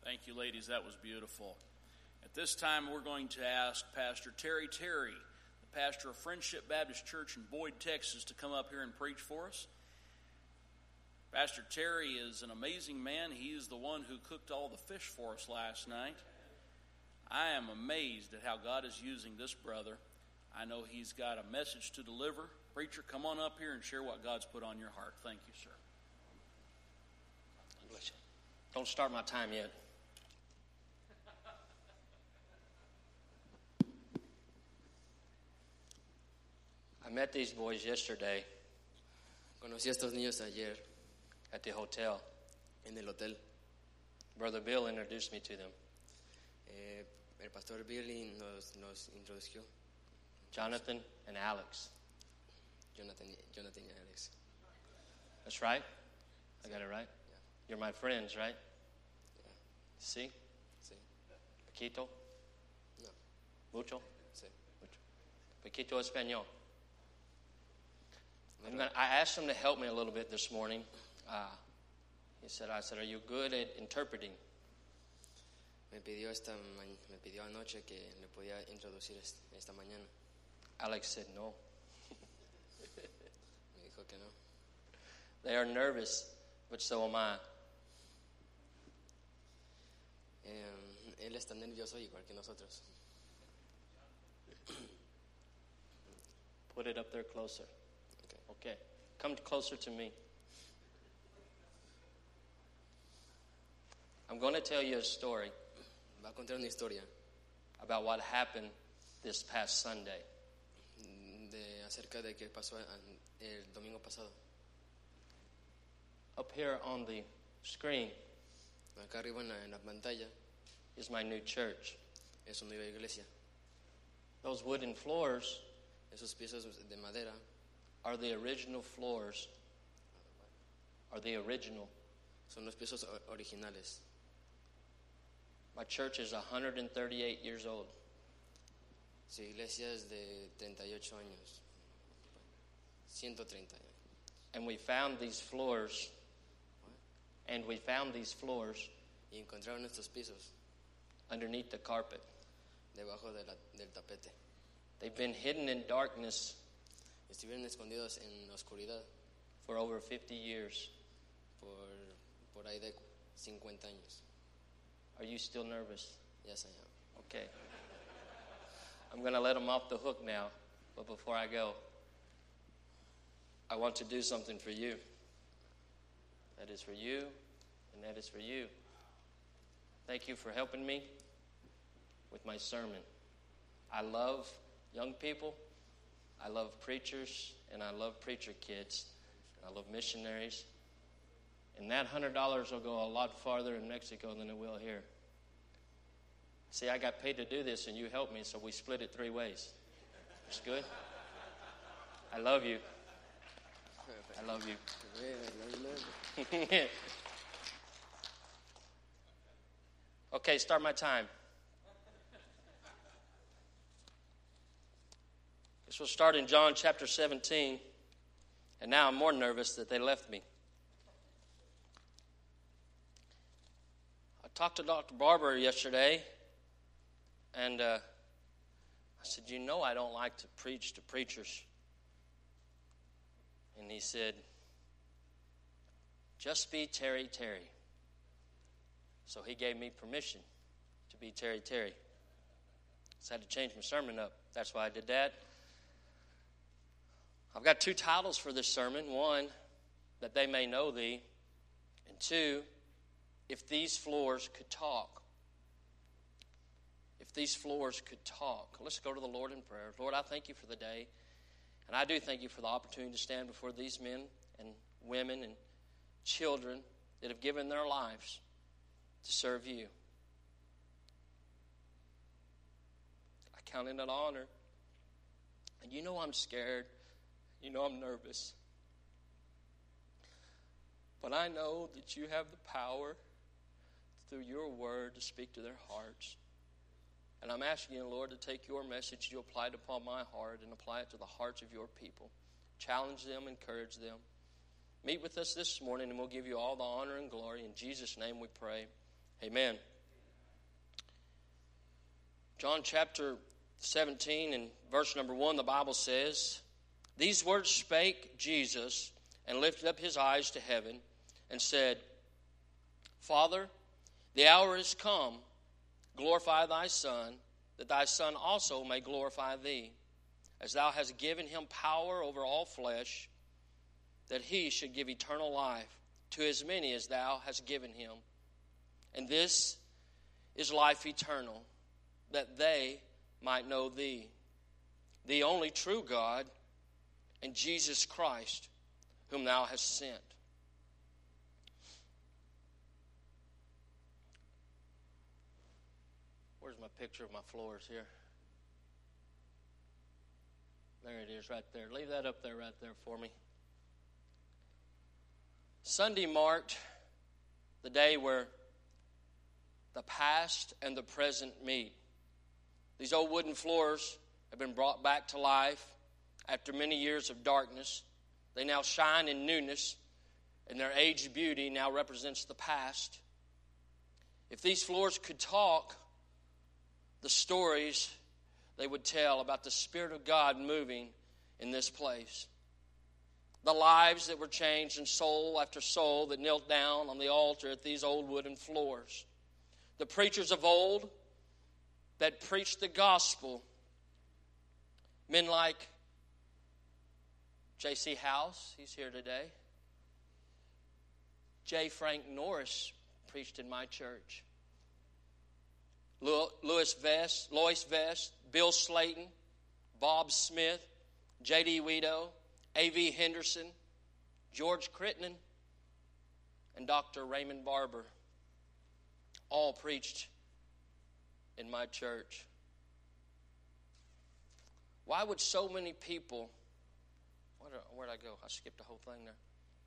Thank you, ladies. That was beautiful. At this time, we're going to ask Pastor Terry Terry, the pastor of Friendship Baptist Church in Boyd, Texas, to come up here and preach for us. Pastor Terry is an amazing man. He is the one who cooked all the fish for us last night. I am amazed at how God is using this brother. I know he's got a message to deliver. Preacher, come on up here and share what God's put on your heart. Thank you, sir. Bless you. Don't start my time yet. I met these boys yesterday. Conocí a estos niños ayer at the hotel. En el hotel. Brother Bill introduced me to them. El pastor Billy nos introdujo. Jonathan and Alex. Jonathan y Alex. That's right? I got it right? Yeah. You're my friends, right? Yeah. Sí? Sí. Poquito? No. Mucho? Sí. Mucho. Poquito español. I asked him to help me a little bit this morning. I said, are you good at interpreting? Me pidió anoche que le podía introducir esta mañana. Alex said no. Me dijo que no. They are nervous, but so am I. Él está nervioso igual que nosotros. Put it up there closer. Okay. Come closer to me. I'm going to tell you a story. Va a contar una historia about what happened this past Sunday. Acerca de qué pasó el domingo pasado. Up here on the screen acá arriba en la pantalla is my new church. Es una nueva iglesia. Those wooden floors, esos pisos de madera, are the original floors. Are the original. Son los pisos originales. My church is 138 years old. Su iglesia es de 38 años. 130 años. And we found these floors. And we found these floors. Y encontraron estos pisos. Underneath the carpet. Debajo del tapete. They've been hidden in darkness. Estuvieron escondidos en la oscuridad. For over 50 years. Por ahí de 50 años. Are you still nervous? Yes, I am. Okay. I'm going to let them off the hook now. But before I go, I want to do something for you. That is for you, and that is for you. Thank you for helping me with my sermon. I love young people. I love preachers, and I love preacher kids. I love missionaries. And that $100 will go a lot farther in Mexico than it will here. See, I got paid to do this, and you helped me, so we split it 3 ways. It's good? I love you. I love you. Okay, start my time. This will start in John chapter 17, and now I'm more nervous that they left me. I talked to Dr. Barber yesterday, and I said, I don't like to preach to preachers. And he said, just be Terry Terry. So he gave me permission to be Terry Terry. So I had to change my sermon up. That's why I did that. I've got 2 titles for this sermon. 1, that they may know thee. And 2, if these floors could talk. If these floors could talk. Let's go to the Lord in prayer. Lord, I thank you for the day. And I do thank you for the opportunity to stand before these men and women and children that have given their lives to serve you. I count it an honor. And I'm scared. I'm nervous. But I know that you have the power through your word to speak to their hearts. And I'm asking you, Lord, to take your message you applied upon my heart and apply it to the hearts of your people. Challenge them, encourage them. Meet with us this morning, and we'll give you all the honor and glory. In Jesus' name we pray. Amen. John chapter 17 and verse number 1, the Bible says, "These words spake Jesus, and lifted up his eyes to heaven, and said, Father, the hour is come, glorify thy Son, that thy Son also may glorify thee, as thou hast given him power over all flesh, that he should give eternal life to as many as thou hast given him. And this is life eternal, that they might know thee, the only true God, and Jesus Christ, whom thou hast sent." Where's my picture of my floors here? There it is right there. Leave that up there right there for me. Sunday marked the day where the past and the present meet. These old wooden floors have been brought back to life after many years of darkness. They now shine in newness, and their aged beauty now represents the past. If these floors could talk, the stories they would tell about the Spirit of God moving in this place. The lives that were changed, and soul after soul that knelt down on the altar at these old wooden floors. The preachers of old that preached the gospel. Men like J.C. House, he's here today. J. Frank Norris preached in my church. Lois Vest, Bill Slayton, Bob Smith, J.D. Weedo, A.V. Henderson, George Crittenden, and Dr. Raymond Barber all preached in my church. Why would so many people... Where'd I go? I skipped the whole thing there.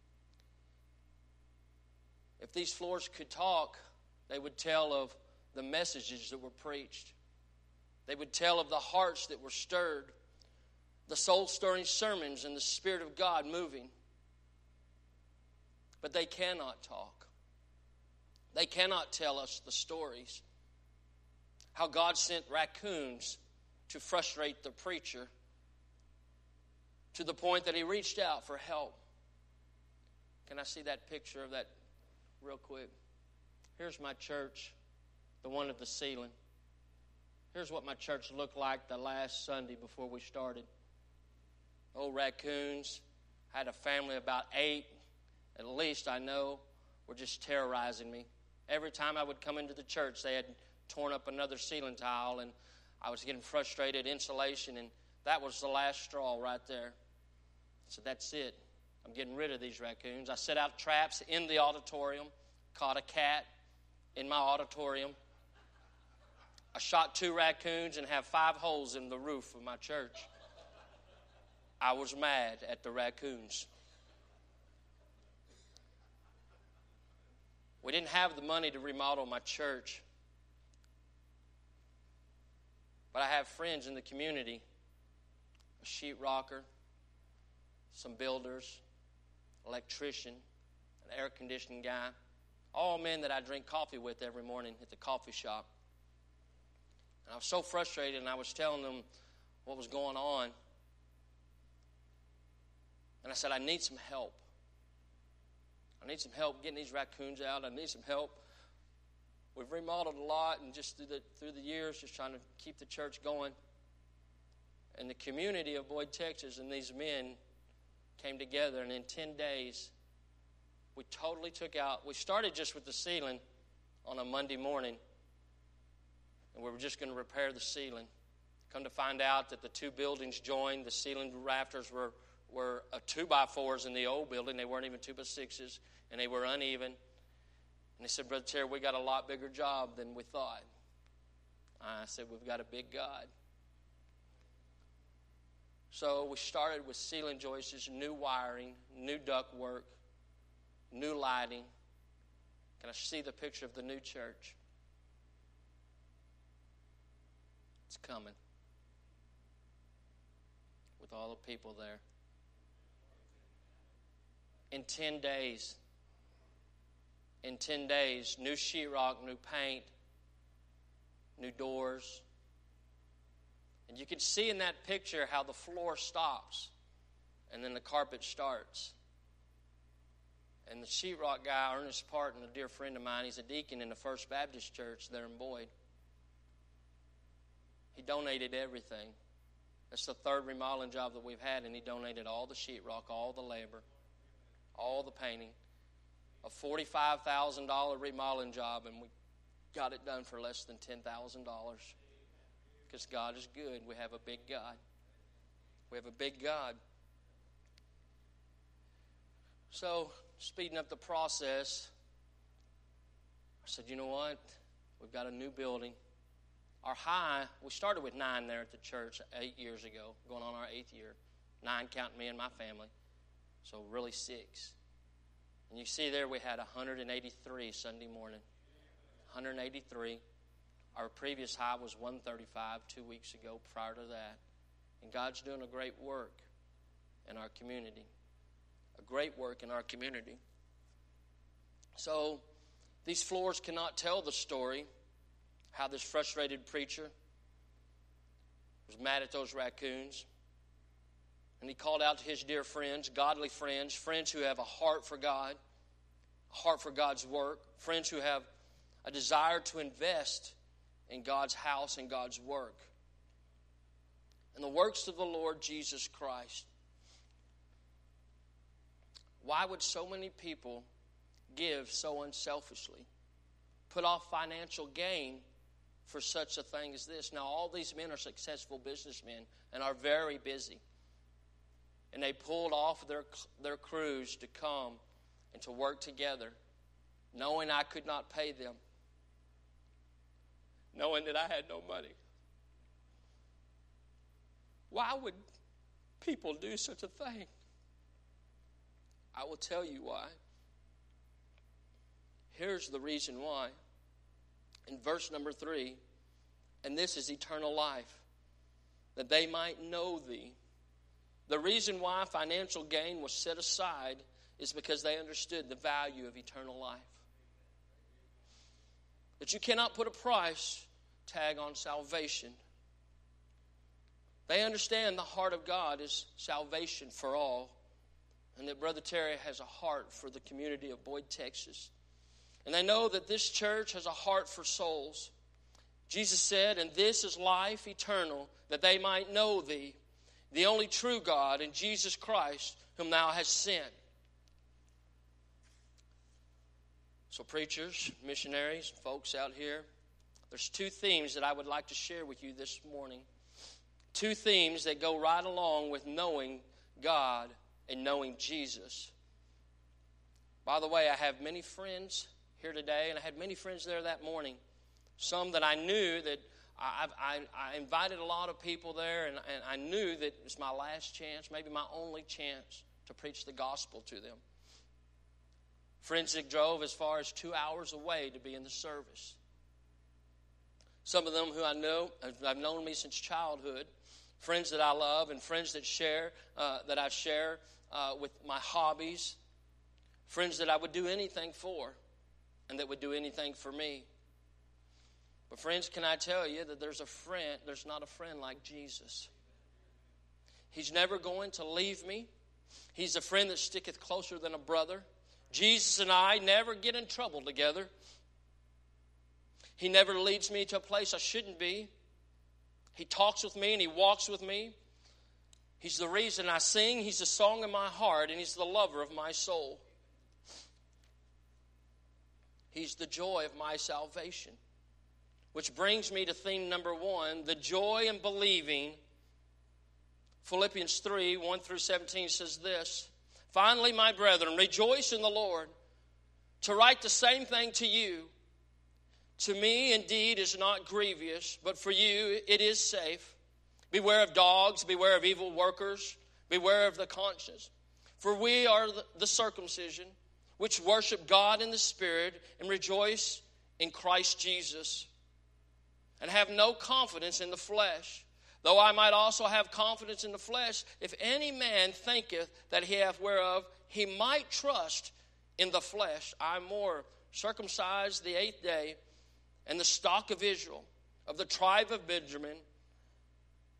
If these floors could talk, they would tell of the messages that were preached. They would tell of the hearts that were stirred, the soul-stirring sermons and the Spirit of God moving. But they cannot talk. They cannot tell us the stories. How God sent raccoons to frustrate the preacher to the point that he reached out for help. Can I see that picture of that real quick? Here's my church, the one at the ceiling. Here's what my church looked like the last Sunday before we started. Old raccoons. I had a family of about 8, at least I know, were just terrorizing me. Every time I would come into the church, they had torn up another ceiling tile, and I was getting frustrated, insulation, and that was the last straw right there. So that's it. I'm getting rid of these raccoons. I set out traps in the auditorium, caught a cat in my auditorium. I shot 2 raccoons and have 5 holes in the roof of my church. I was mad at the raccoons. We didn't have the money to remodel my church. But I have friends in the community, a sheetrocker, some builders, electrician, an air conditioning guy, all men that I drink coffee with every morning at the coffee shop. And I was so frustrated, and I was telling them what was going on. And I said, I need some help. I need some help getting these raccoons out. I need some help. We've remodeled a lot, and just through the years, just trying to keep the church going. And the community of Boyd, Texas, and these men came together, and in 10 days, we totally took out. We started just with the ceiling on a Monday morning, and we were just going to repair the ceiling. Come to find out that the 2 buildings joined. The ceiling rafters were 2x4s in the old building. They weren't even 2x6s, and they were uneven. And they said, Brother Terry, we got a lot bigger job than we thought. I said, we've got a big God. So we started with ceiling joists, new wiring, new duct work, new lighting. Can I see the picture of the new church? It's coming. With all the people there. In 10 days, new sheetrock, new paint, new doors, And you can see in that picture how the floor stops and then the carpet starts. And the sheetrock guy, Ernest Parton, a dear friend of mine, he's a deacon in the First Baptist Church there in Boyd. He donated everything. That's the third remodeling job that we've had, and he donated all the sheetrock, all the labor, all the painting. A $45,000 remodeling job, and we got it done for less than $10,000. Because God is good. We have a big God. We have a big God. So, speeding up the process, I said, you know what? We've got a new building. Our high, we started with 9 there at the church 8 years ago, going on our 8th year. 9 counting me and my family. So really 6. And you see there we had 183 Sunday morning. 183. Our previous high was 135 2 weeks ago prior to that. And God's doing a great work in our community. A great work in our community. So these floors cannot tell the story how this frustrated preacher was mad at those raccoons. And he called out to his dear friends, godly friends, friends who have a heart for God, a heart for God's work, friends who have a desire to invest in God's house and God's work. And the works of the Lord Jesus Christ. Why would so many people give so unselfishly? Put off financial gain for such a thing as this. Now, all these men are successful businessmen and are very busy. And they pulled off their crews to come and to work together, knowing I could not pay them, knowing that I had no money. Why would people do such a thing? I will tell you why. Here's the reason why. In verse number 3, and this is eternal life, that they might know thee. The reason why financial gain was set aside is because they understood the value of eternal life. That you cannot put a price tag on salvation. They understand the heart of God is salvation for all. And that Brother Terry has a heart for the community of Boyd, Texas. And they know that this church has a heart for souls. Jesus said, and this is life eternal, that they might know thee, the only true God, and Jesus Christ, whom thou hast sent. So preachers, missionaries, folks out here, there's 2 themes that I would like to share with you this morning. 2 themes that go right along with knowing God and knowing Jesus. By the way, I have many friends here today, and I had many friends there that morning. Some that I knew that I invited a lot of people there, and I knew that it was my last chance, maybe my only chance to preach the gospel to them. Friends that drove as far as 2 hours away to be in the service. Some of them who I know, have known me since childhood, friends that I love, and friends that I share with my hobbies, friends that I would do anything for, and that would do anything for me. But friends, can I tell you that there's not a friend like Jesus. He's never going to leave me. He's a friend that sticketh closer than a brother. Jesus and I never get in trouble together. He never leads me to a place I shouldn't be. He talks with me and he walks with me. He's the reason I sing. He's the song of my heart, and he's the lover of my soul. He's the joy of my salvation. Which brings me to theme number 1, the joy in believing. Philippians 3, 1 through 17 says this, finally, my brethren, rejoice in the Lord. To write the same thing to you, to me indeed is not grievous, but for you it is safe. Beware of dogs, beware of evil workers, beware of the conscience. For we are the circumcision, which worship God in the Spirit and rejoice in Christ Jesus, and have no confidence in the flesh. Though I might also have confidence in the flesh, if any man thinketh that he hath whereof he might trust in the flesh, I more circumcised the 8th day, and the stock of Israel, of the tribe of Benjamin,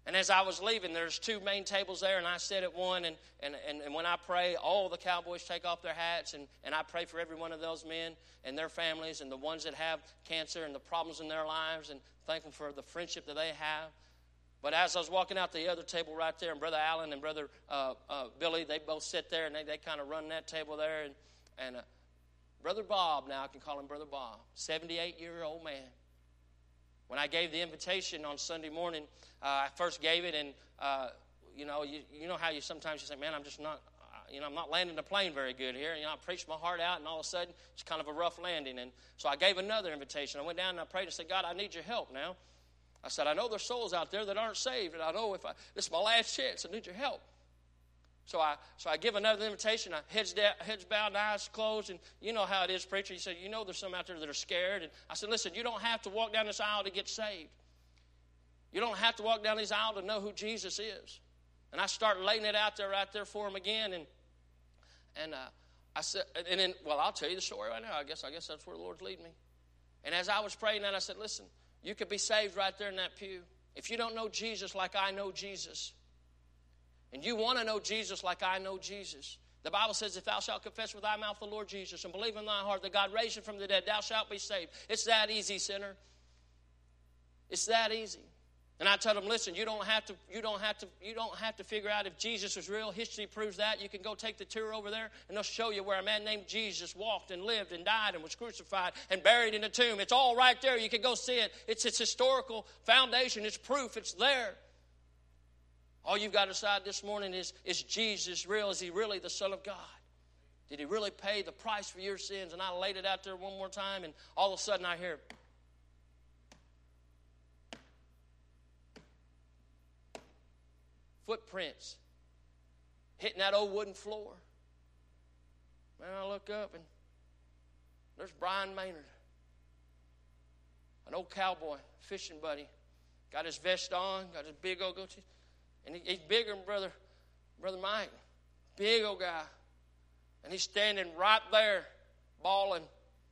And as I was leaving, there's 2 main tables there, and I sit at one, and when I pray, all the cowboys take off their hats, and I pray for every one of those men and their families and the ones that have cancer and the problems in their lives, and thankful for the friendship that they have. But as I was walking out the other table right there, and Brother Allen and Brother Billy, they both sit there, and they kind of run that table there, and Brother Bob, now I can call him Brother Bob, 78-year-old man. When I gave the invitation on Sunday morning, I first gave it, and you know how you sometimes you say, man, I'm just not, I'm not landing the plane very good here. I preached my heart out, and all of a sudden, it's kind of a rough landing. And so I gave another invitation. I went down and I prayed and said, God, I need your help now. I said, I know there's souls out there that aren't saved, and I know this is my last chance. I need your help. So I give another invitation. Heads bowed, eyes closed, and you know how it is, preacher. You said, there's some out there that are scared. And I said, listen, you don't have to walk down this aisle to get saved. You don't have to walk down this aisle to know who Jesus is. And I start laying it out there right there for him again, and I said, and then, well, I'll tell you the story right now. I guess that's where the Lord's leading me. And as I was praying that, I said, listen, you could be saved right there in that pew. If you don't know Jesus like I know Jesus, and you want to know Jesus like I know Jesus, the Bible says, if thou shalt confess with thy mouth the Lord Jesus and believe in thy heart that God raised him from the dead, thou shalt be saved. It's that easy, sinner. It's that easy. And I told him, listen, you don't have to figure out if Jesus is real. History proves that. You can go take the tour over there, and they'll show you where a man named Jesus walked and lived and died and was crucified and buried in a tomb. It's all right there. You can go see it. It's its historical foundation. It's proof. It's there. All you've got to decide this morning is Jesus real? Is he really the Son of God? Did he really pay the price for your sins? And I laid it out there one more time, and all of a sudden I hear, footprints hitting that old wooden floor. Man, I look up, and there's Brian Maynard, an old cowboy, fishing buddy. Got his vest on, got his big old goatee. And he's bigger than Brother Mike. Big old guy. And he's standing right there, bawling.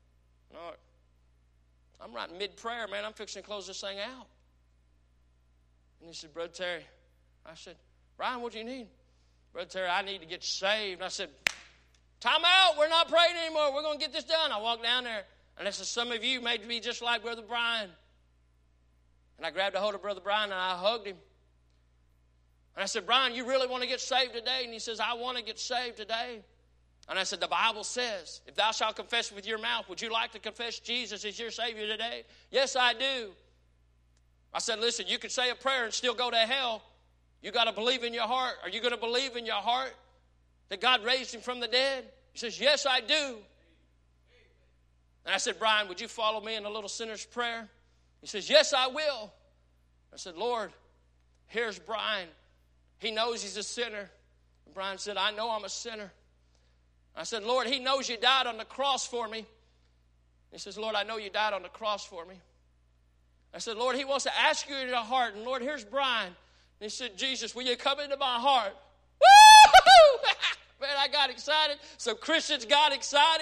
I'm right mid-prayer, man. I'm fixing to close this thing out. And he said, Brother Terry. I said, Brian, what do you need? Brother Terry, I need to get saved. And I said, time out. We're not praying anymore. We're going to get this done. I walked down there. And I said, some of you may be just like Brother Brian. And I grabbed a hold of Brother Brian, and I hugged him. And I said, Brian, you really want to get saved today? And he says, I want to get saved today. And I said, the Bible says, if thou shalt confess with your mouth, would you like to confess Jesus as your Savior today? Yes, I do. I said, listen, you could say a prayer and still go to hell. You got to believe in your heart. Are you going to believe in your heart that God raised him from the dead? He says, yes, I do. And I said, Brian, would you follow me in a little sinner's prayer? He says, yes, I will. I said, Lord, here's Brian. He knows he's a sinner. And Brian said, I know I'm a sinner. I said, Lord, he knows you died on the cross for me. He says, Lord, I know you died on the cross for me. I said, Lord, he wants to ask you in your heart. And Lord, here's Brian. And he said, Jesus, will you come into my heart? Woo! Man, I got excited. Some Christians got excited.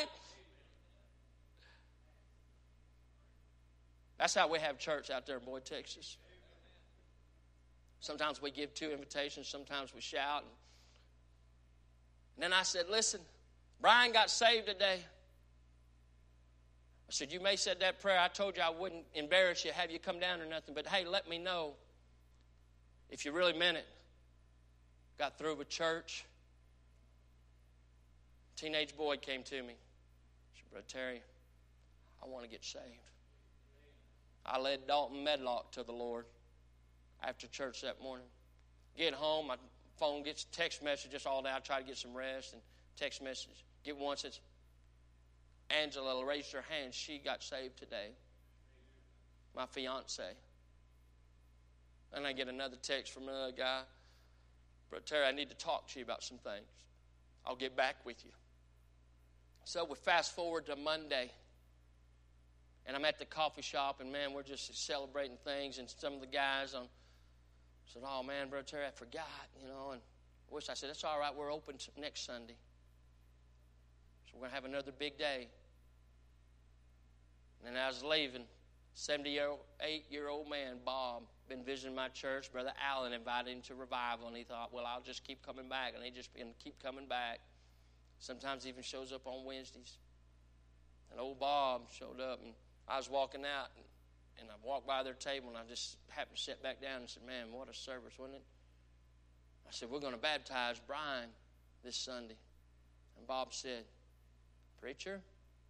That's how we have church out there in Boyd, Texas. Sometimes we give 2 invitations. Sometimes we shout. And then I said, listen, Brian got saved today. I said, you may have said that prayer. I told you I wouldn't embarrass you, have you come down or nothing. But, hey, let me know if you really meant it. Got through with church. Teenage boy came to me. He said, Brother Terry, I want to get saved. I led Dalton Medlock to the Lord after church that morning. Get home, my phone gets text messages all day. I try to get some rest and text message. Get one says, Angela raised her hand. She got saved today. My fiance. And I get another text from another guy. Brother Terry, I need to talk to you about some things. I'll get back with you. So we fast forward to Monday. And I'm at the coffee shop, and, man, we're just celebrating things. And some of the guys said, oh, man, Brother Terry, I forgot, And I said, that's all right. We're open next Sunday. So we're going to have another big day. And then I was leaving. 78-year-old man, Bob, been visiting my church. Brother Allen invited him to revival, and he thought, well, I'll just keep coming back. And he just been keep coming back. Sometimes he even shows up on Wednesdays. And old Bob showed up, and I was walking out, and I walked by their table, and I just happened to sit back down and said, man, what a service, wasn't it? I said, we're going to baptize Brian this Sunday. And Bob said, preacher,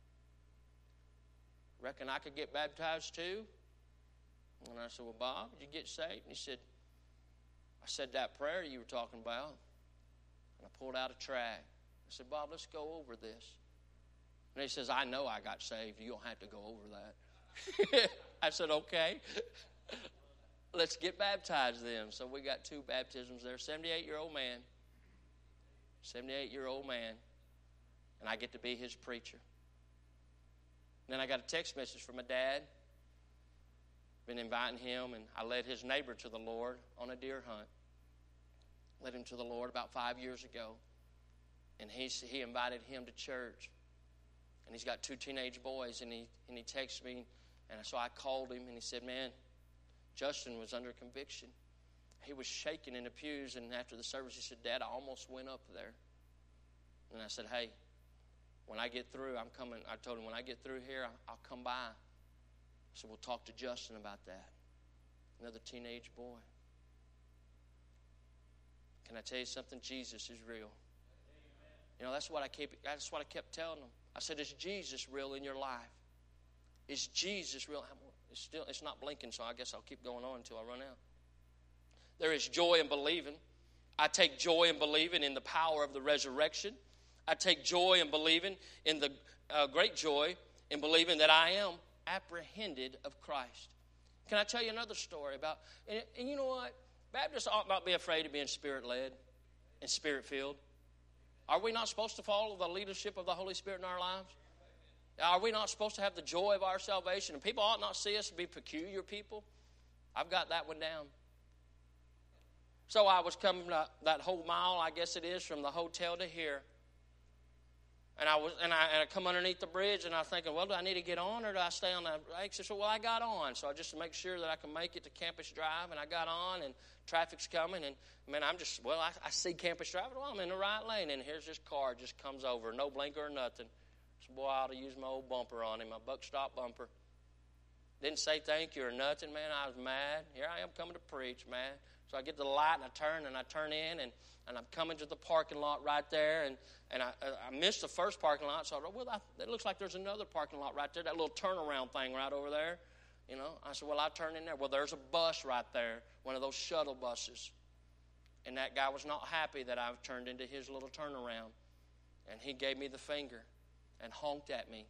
reckon I could get baptized too? And I said, well, Bob, did you get saved? And he said, I said that prayer you were talking about. And I pulled out a tract. I said, Bob, let's go over this. And he says, I know I got saved. You don't have to go over that. I said, okay. Let's get baptized then. So we got 2 baptisms there. 78-year-old man. 78-year-old man. And I get to be his preacher. Then I got a text message from my dad. Been inviting him, and I led his neighbor to the Lord on a deer hunt. Led him to the Lord about 5 years ago. And he invited him to church. And he's got 2 teenage boys, and he texted me. And so I called him, and he said, man, Justin was under conviction. He was shaking in the pews, and after the service, he said, Dad, I almost went up there. And I said, hey, when I get through, I'm coming. I told him, when I get through here, I'll come by. So we'll talk to Justin about that. Another teenage boy. Can I tell you something? Jesus is real. You know, that's what I kept telling them. I said, is Jesus real in your life? Is Jesus real? It's not blinking, so I guess I'll keep going on until I run out. There is joy in believing. I take joy in believing in the power of the resurrection. I take joy in believing in the great joy in believing that I am apprehended of Christ. Can I tell you another story about, and you know what? Baptists ought not be afraid of being Spirit-led and Spirit-filled. Are we not supposed to follow the leadership of the Holy Spirit in our lives? Are we not supposed to have the joy of our salvation? And people ought not see us to be peculiar people. I've got that one down. So I was coming that whole mile, I guess it is, from the hotel to here. And I come underneath the bridge, and I'm thinking, well, do I need to get on, or do I stay on the exit? So, well, I got on. So just to make sure that I can make it to Campus Drive, and I got on, and traffic's coming, and man, I see Campus Drive. Well, I'm in the right lane, and here's this car just comes over, no blinker or nothing. So, boy, I ought to use my old bumper on him, my buck stop bumper. Didn't say thank you or nothing, man. I was mad. Here I am coming to preach, man. So I get to the light, and I turn in, and I'm coming to the parking lot right there, and I missed the first parking lot, so I thought, well, it looks like there's another parking lot right there, that little turnaround thing right over there. You know, I said, well, I turn in there. Well, there's a bus right there, one of those shuttle buses. And that guy was not happy that I turned into his little turnaround. And he gave me the finger and honked at me.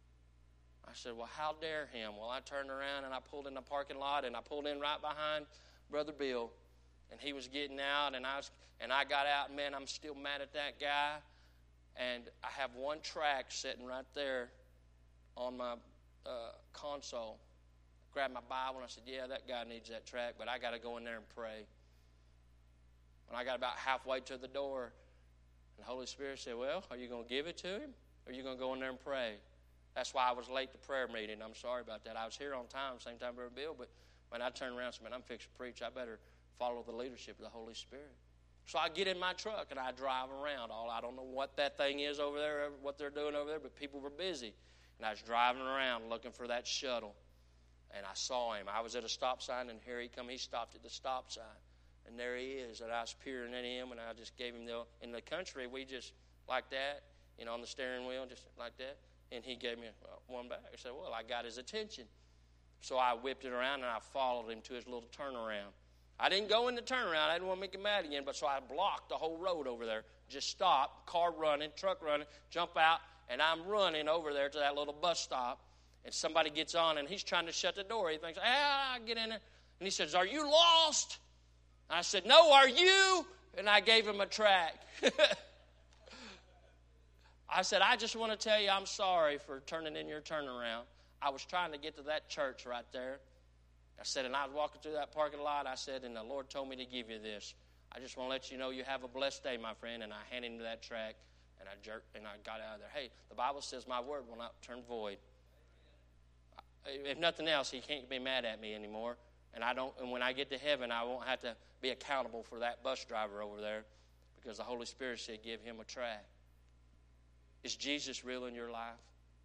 I said, well, how dare him? Well, I turned around, and I pulled in the parking lot, and I pulled in right behind Brother Bill. And he was getting out, and I got out, and man, I'm still mad at that guy. And I have one track sitting right there on my console. I grabbed my Bible, and I said, yeah, that guy needs that track, but I got to go in there and pray. When I got about halfway to the door, and the Holy Spirit said, well, are you going to give it to him, or are you going to go in there and pray? That's why I was late to prayer meeting. I'm sorry about that. I was here on time, same time Brother Bill, but when I turned around and said, man, I'm fixing to preach. I better follow the leadership of the Holy Spirit. So I get in my truck, and I drive around. I don't know what that thing is over there, what they're doing over there, but people were busy. And I was driving around looking for that shuttle. And I saw him. I was at a stop sign, and here he come. He stopped at the stop sign. And there he is. And I was peering at him, and I just gave him in the country, we just like that, on the steering wheel, just like that. And he gave me one back. I said, well, I got his attention. So I whipped it around, and I followed him to his little turnaround. I didn't go in the turnaround. I didn't want to make him mad again, but so I blocked the whole road over there. Just stop, car running, truck running, jump out, and I'm running over there to that little bus stop. And somebody gets on, and he's trying to shut the door. He thinks, get in there. And he says, are you lost? And I said, no, are you? And I gave him a track. I said, I just want to tell you I'm sorry for turning in your turnaround. I was trying to get to that church right there. I said, and I was walking through that parking lot. I said, and the Lord told me to give you this. I just want to let you know you have a blessed day, my friend. And I handed him that track, and I jerked, and I got out of there. Hey, the Bible says my word will not turn void. If nothing else, he can't be mad at me anymore. And when I get to heaven, I won't have to be accountable for that bus driver over there, because the Holy Spirit said, give him a track. Is Jesus real in your life?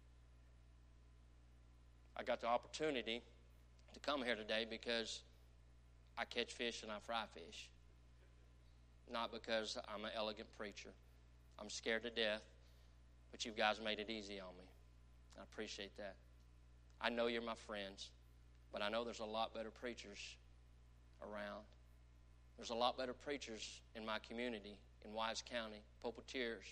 I got the opportunity to come here today because I catch fish and I fry fish. Not because I'm an elegant preacher. I'm scared to death, but you guys made it easy on me. I appreciate that. I know you're my friends, but I know there's a lot better preachers around. There's a lot better preachers in my community, in Wise County, pulpiteers,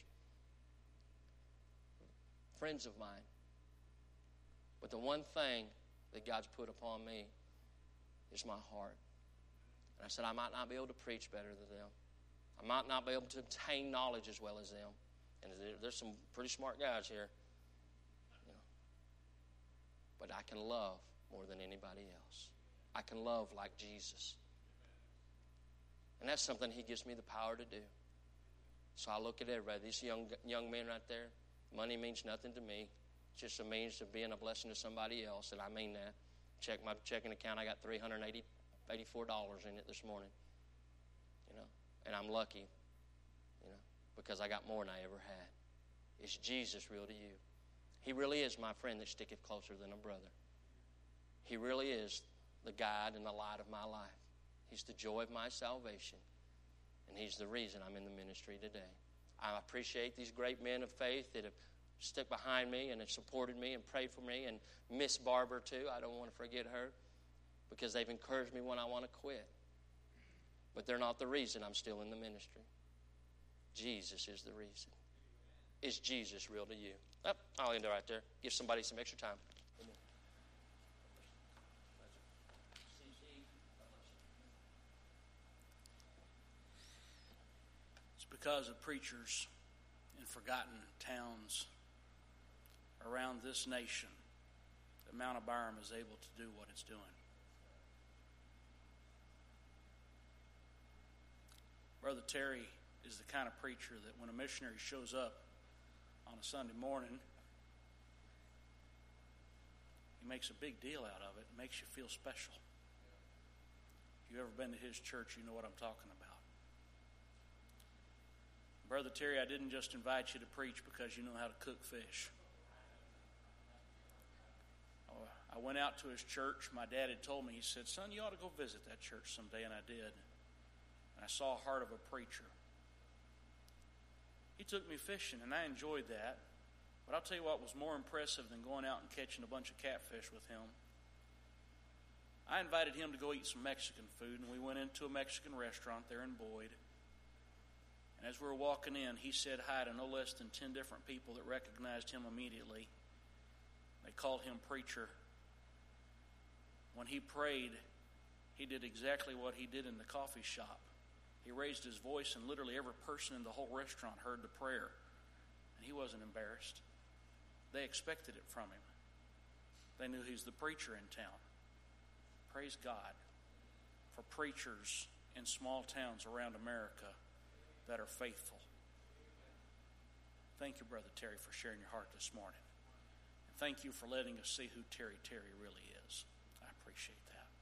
friends of mine. But the one thing that God's put upon me is my heart. And I said, I might not be able to preach better than them. I might not be able to obtain knowledge as well as them. And there's some pretty smart guys here. You know. But I can love more than anybody else. I can love like Jesus. And that's something He gives me the power to do. So I look at everybody. These young men right there, money means nothing to me. It's just a means of being a blessing to somebody else, and I mean that. Check my checking account. I got $384 in it this morning. You know, and I'm lucky, you know, because I got more than I ever had. Is Jesus real to you? He really is my friend that sticketh closer than a brother. He really is the guide and the light of my life. He's the joy of my salvation, and He's the reason I'm in the ministry today. I appreciate these great men of faith that have stuck behind me and have supported me and prayed for me, and Miss Barber too. I don't want to forget her, because they've encouraged me when I want to quit. But they're not the reason I'm still in the ministry. Jesus is the reason. Is Jesus real to you? Oh, I'll end it right there. Give somebody some extra time. Amen. It's because of preachers in forgotten towns around this nation that Mount Abiram is able to do what it's doing. Brother Terry is the kind of preacher that when a missionary shows up on a Sunday morning, he makes a big deal out of it. It makes you feel special. If you've ever been to his church, you know what I'm talking about. Brother Terry, I didn't just invite you to preach because you know how to cook fish. I went out to his church. My dad had told me, he said, son, you ought to go visit that church someday, and I did. And I saw a heart of a preacher. He took me fishing, and I enjoyed that. But I'll tell you what was more impressive than going out and catching a bunch of catfish with him. I invited him to go eat some Mexican food, and we went into a Mexican restaurant there in Boyd. And as we were walking in, he said hi to no less than 10 different people that recognized him immediately. They called him preacher. When he prayed, he did exactly what he did in the coffee shop. He raised his voice, and literally every person in the whole restaurant heard the prayer. And he wasn't embarrassed. They expected it from him. They knew he's the preacher in town. Praise God for preachers in small towns around America that are faithful. Thank you, Brother Terry, for sharing your heart this morning. And thank you for letting us see who Terry really is. I appreciate that.